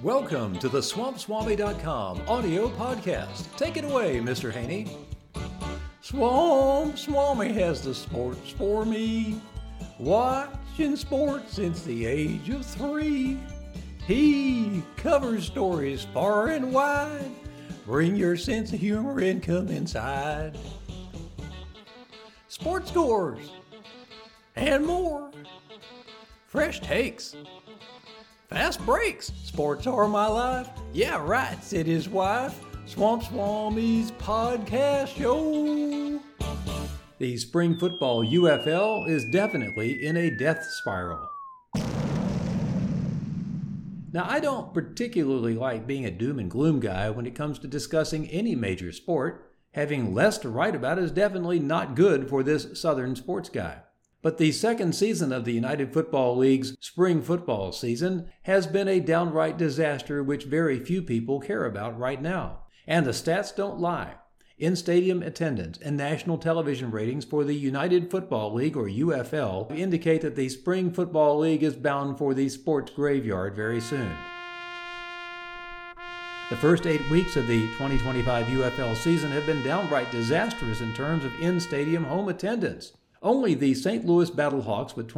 Welcome to the SwampSwami.com audio podcast. Take it away, Mr. Haney. Swami has the sports for me. Watching sports since the age of 3. He covers stories far and wide. Bring your sense of humor and come inside. Sports scores and more. Fresh takes. Fast breaks. Sports are my life. Yeah, right, said his wife. Swamp Swami's podcast show. The spring football UFL is definitely in a death spiral. Now, I don't particularly like being a doom and gloom guy when it comes to discussing any major sport. Having less to write about is definitely not good for this Southern sports guy. But the second season of the United Football League's spring football season has been a downright disaster which very few people care about right now. And the stats don't lie. In-stadium attendance and national television ratings for the United Football League, or UFL, indicate that the Spring Football League is bound for the sports graveyard very soon. The first 8 weeks of the 2025 UFL season have been downright disastrous in terms of in-stadium home attendance. Only the St. Louis Battlehawks with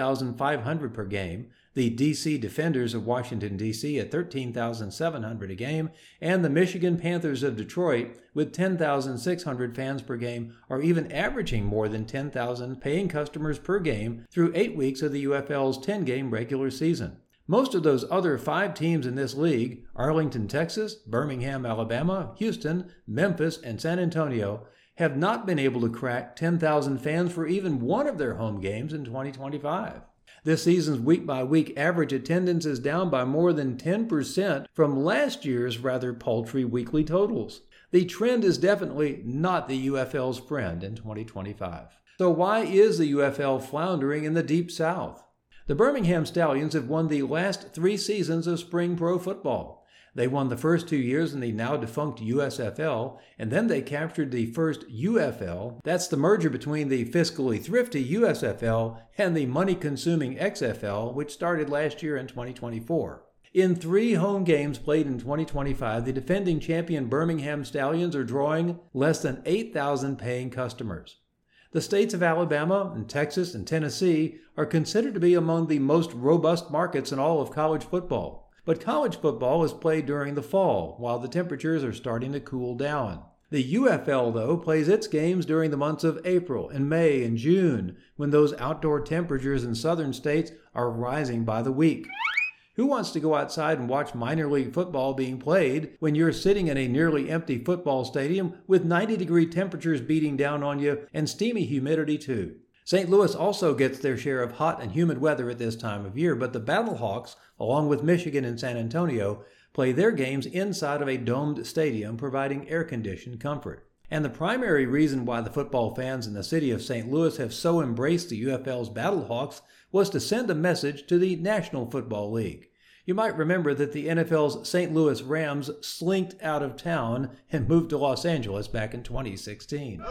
29,500 per game, the D.C. Defenders of Washington, D.C. at 13,700 a game, and the Michigan Panthers of Detroit with 10,600 fans per game are even averaging more than 10,000 paying customers per game through 8 weeks of the UFL's 10-game regular season. Most of those other 5 teams in this league, Arlington, Texas, Birmingham, Alabama, Houston, Memphis, and San Antonio, have not been able to crack 10,000 fans for even one of their home games in 2025. This season's week-by-week average attendance is down by more than 10% from last year's rather paltry weekly totals. The trend is definitely not the UFL's friend in 2025. So why is the UFL floundering in the Deep South? The Birmingham Stallions have won the last 3 seasons of spring pro football. They won the first 2 years in the now-defunct USFL, and then they captured the first UFL. That's the merger between the fiscally thrifty USFL and the money-consuming XFL, which started last year in 2024. In 3 home games played in 2025, the defending champion Birmingham Stallions are drawing less than 8,000 paying customers. The states of Alabama and Texas and Tennessee are considered to be among the most robust markets in all of college football. But college football is played during the fall, while the temperatures are starting to cool down. The UFL, though, plays its games during the months of April and May and June, when those outdoor temperatures in southern states are rising by the week. Who wants to go outside and watch minor league football being played when you're sitting in a nearly empty football stadium with 90-degree temperatures beating down on you and steamy humidity too? St. Louis also gets their share of hot and humid weather at this time of year, but the Battlehawks, along with Michigan and San Antonio, play their games inside of a domed stadium, providing air-conditioned comfort. And the primary reason why the football fans in the city of St. Louis have so embraced the UFL's Battlehawks was to send a message to the National Football League. You might remember that the NFL's St. Louis Rams slinked out of town and moved to Los Angeles back in 2016.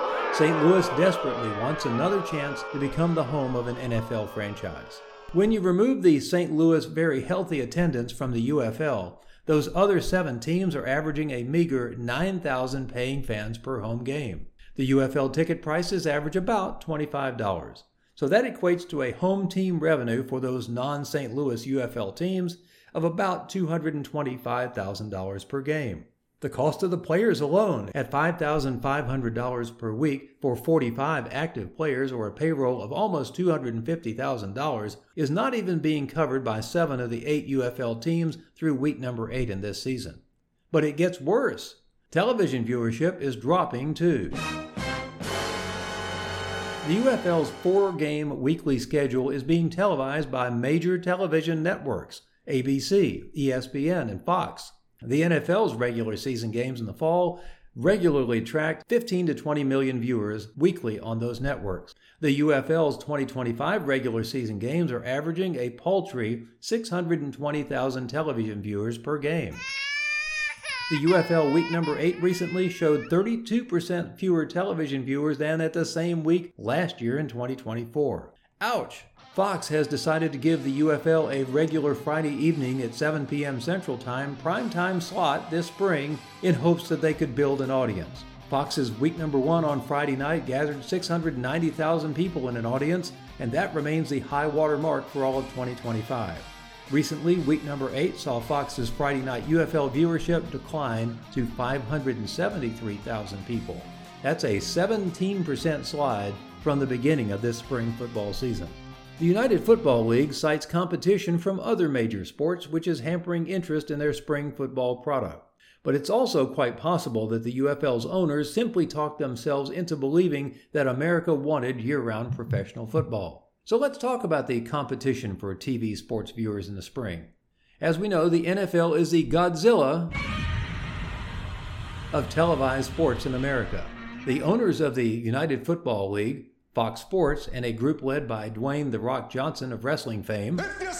St. Louis desperately wants another chance to become the home of an NFL franchise. When you remove the St. Louis very healthy attendance from the UFL, those other 7 teams are averaging a meager 9,000 paying fans per home game. The UFL ticket prices average about $25. So that equates to a home team revenue for those non-St. Louis UFL teams of about $225,000 per game. The cost of the players alone, at $5,500 per week for 45 active players or a payroll of almost $250,000, is not even being covered by 7 of the 8 UFL teams through week number 8 in this season. But it gets worse. Television viewership is dropping too. The UFL's 4-game weekly schedule is being televised by major television networks, ABC, ESPN, and Fox. The NFL's regular season games in the fall regularly attract 15 to 20 million viewers weekly on those networks. The UFL's 2025 regular season games are averaging a paltry 620,000 television viewers per game. The UFL week number 8 recently showed 32% fewer television viewers than at the same week last year in 2024. Ouch! Fox has decided to give the UFL a regular Friday evening at 7 p.m. Central Time primetime slot this spring in hopes that they could build an audience. Fox's week number 1 on Friday night gathered 690,000 people in an audience, and that remains the high water mark for all of 2025. Recently, week number 8 saw Fox's Friday night UFL viewership decline to 573,000 people. That's a 17% slide from the beginning of this spring football season. The United Football League cites competition from other major sports, which is hampering interest in their spring football product. But it's also quite possible that the UFL's owners simply talked themselves into believing that America wanted year-round professional football. So let's talk about the competition for TV sports viewers in the spring. As we know, the NFL is the Godzilla of televised sports in America. The owners of the United Football League, Fox Sports, and a group led by Dwayne "The Rock" Johnson of wrestling fame,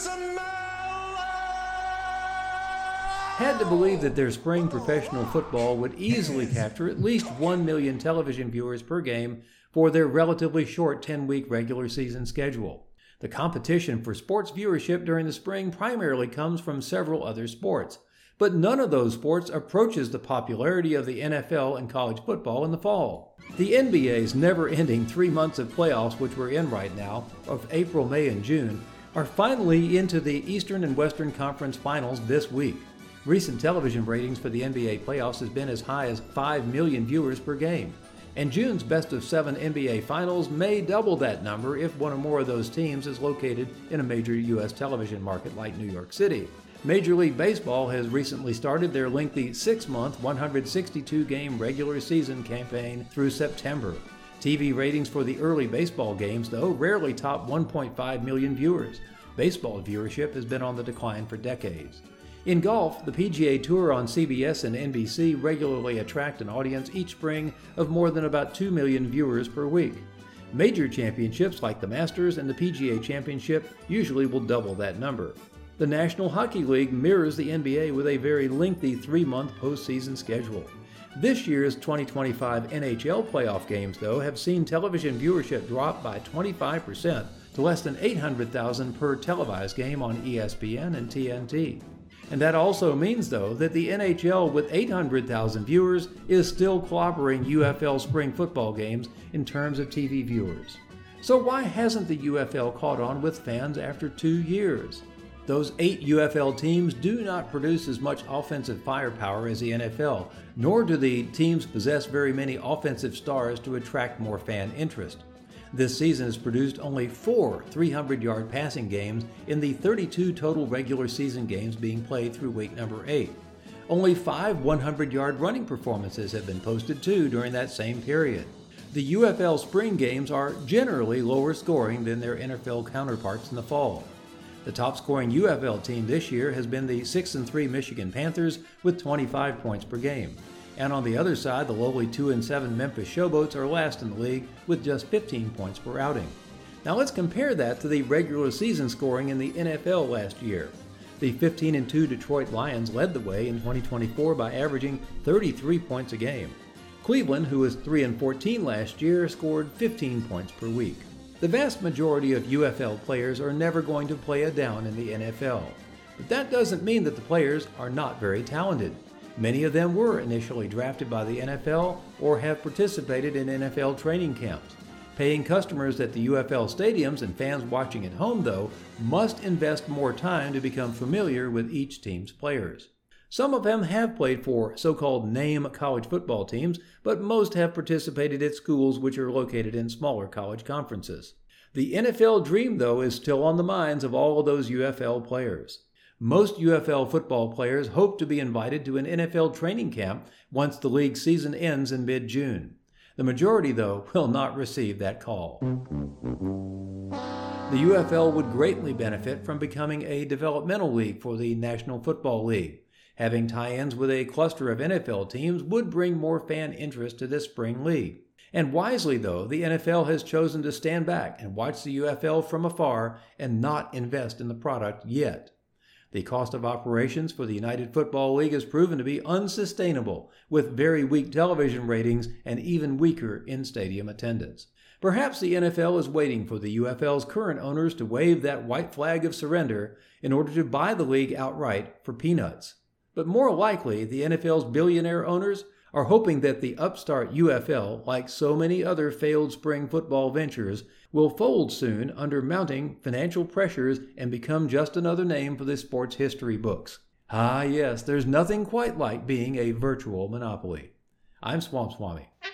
had to believe that their spring professional football would easily capture at least 1 million television viewers per game for their relatively short 10-week regular season schedule. The competition for sports viewership during the spring primarily comes from several other sports, but none of those sports approaches the popularity of the NFL and college football in the fall. The NBA's never-ending 3 months of playoffs, which we're in right now, of April, May, and June, are finally into the Eastern and Western Conference Finals this week. Recent television ratings for the NBA playoffs has been as high as 5 million viewers per game, and June's best-of-7 NBA Finals may double that number if one or more of those teams is located in a major U.S. television market like New York City. Major League Baseball has recently started their lengthy 6-month, 162-game regular season campaign through September. TV ratings for the early baseball games, though, rarely top 1.5 million viewers. Baseball viewership has been on the decline for decades. In golf, the PGA Tour on CBS and NBC regularly attract an audience each spring of more than about 2 million viewers per week. Major championships like the Masters and the PGA Championship usually will double that number. The National Hockey League mirrors the NBA with a very lengthy 3-month postseason schedule. This year's 2025 NHL playoff games, though, have seen television viewership drop by 25% to less than 800,000 per televised game on ESPN and TNT. And that also means, though, that the NHL with 800,000 viewers is still clobbering UFL spring football games in terms of TV viewers. So why hasn't the UFL caught on with fans after 2 years? Those 8 UFL teams do not produce as much offensive firepower as the NFL, nor do the teams possess very many offensive stars to attract more fan interest. This season has produced only 4 300-yard passing games in the 32 total regular season games being played through week number 8. Only 5 100-yard running performances have been posted too during that same period. The UFL spring games are generally lower scoring than their NFL counterparts in the fall. The top scoring UFL team this year has been the 6-3 Michigan Panthers with 25 points per game. And on the other side, the lowly 2-7 Memphis Showboats are last in the league with just 15 points per outing. Now let's compare that to the regular season scoring in the NFL last year. The 15-2 Detroit Lions led the way in 2024 by averaging 33 points a game. Cleveland, who was 3-14 last year, scored 15 points per week. The vast majority of UFL players are never going to play a down in the NFL. But that doesn't mean that the players are not very talented. Many of them were initially drafted by the NFL or have participated in NFL training camps. Paying customers at the UFL stadiums and fans watching at home, though, must invest more time to become familiar with each team's players. Some of them have played for so-called name college football teams, but most have participated at schools which are located in smaller college conferences. The NFL dream, though, is still on the minds of all of those UFL players. Most UFL football players hope to be invited to an NFL training camp once the league season ends in mid-June. The majority, though, will not receive that call. The UFL would greatly benefit from becoming a developmental league for the National Football League. Having tie-ins with a cluster of NFL teams would bring more fan interest to this spring league. And wisely, though, the NFL has chosen to stand back and watch the UFL from afar and not invest in the product yet. The cost of operations for the United Football League has proven to be unsustainable, with very weak television ratings and even weaker in-stadium attendance. Perhaps the NFL is waiting for the UFL's current owners to wave that white flag of surrender in order to buy the league outright for peanuts. But more likely, the NFL's billionaire owners are hoping that the upstart UFL, like so many other failed spring football ventures, will fold soon under mounting financial pressures and become just another name for the sports history books. Ah yes, there's nothing quite like being a virtual monopoly. I'm Swamp Swami.